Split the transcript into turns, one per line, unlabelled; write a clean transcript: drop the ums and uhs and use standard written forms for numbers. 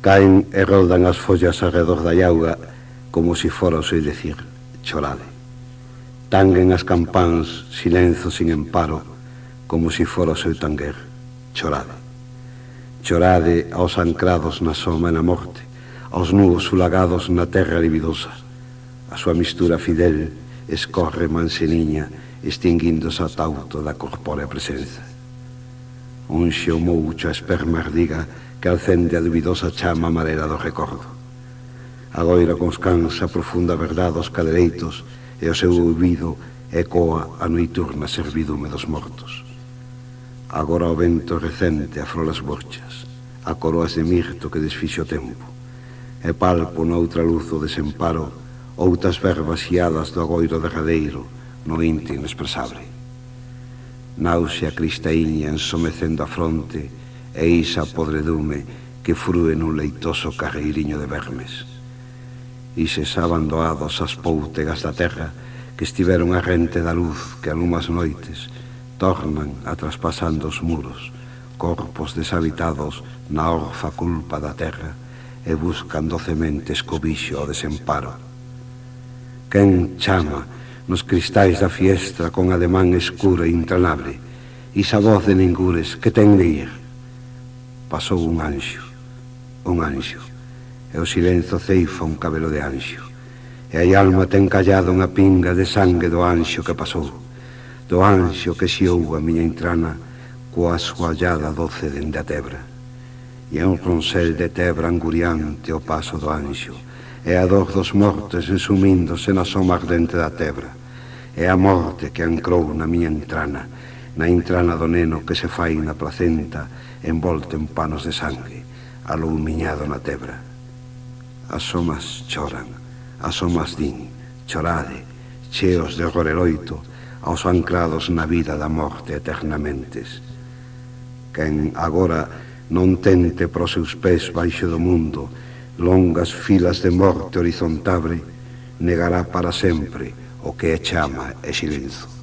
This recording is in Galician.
Caen e roldan as follas arredor da auga como si fora o seu decir, chorade. Tanguen as campáns, silenzo sin emparo, como si fora o seu tanguer, chorade. Chorade aos ancrados na soma e na morte, aos nubos sulagados na terra libidosa. A súa mistura fidel escorre manseniña, extinguíndose a tauto da corpórea presenza. Unxe o moucho a esperma ardiga que alcende a dubidosa chama amarela do recordo. Agoira cos cans a profunda verdade dos cadereitos e o seu ouvido ecoa a noiturna servidume dos mortos. Agora o vento recente afrola as borchas, a coroas de mirto que desfixe o tempo, e palpo noutra luz o desemparo outras verbas xiadas do agoiro derradeiro no inte inexpresable. Náusea cristaíña ensomecendo a fronte e isa podredume que frue nun leitoso carreiriño de vermes. Ises abandoados as póutegas da terra que estiveron a rente da luz que alumas noites tornan a traspasando os muros, corpos deshabitados na orfa culpa da terra e buscan docemente escobixo ao desemparo. Quen chama nos cristais da fiestra con ademán escuro e intranable, isa voz de ningures que ten de ir. Pasou un anxo, e o silencio ceifa un cabelo de anxo, e a alma ten callado unha pinga de sangue do anxo que pasou, do anxo que xiou a miña entrana coa súa allada doce dende a tebra. E é un ronsel de tebra anguriante o paso do anxo, é a dor dos mortos ensumíndose na soma ardente da tebra, é a morte que ancrou na miña entrana, na entrana do neno que se fai na placenta envolto en panos de sangue, alumiñado na tebra. As somas choran, as somas din, chorade, cheos de horror e loito, aos ancrados na vida da morte eternamentes. Quen agora non tente pros seus pés baixo do mundo longas filas de morte horizontable, negará para sempre o que é chama e silenzo.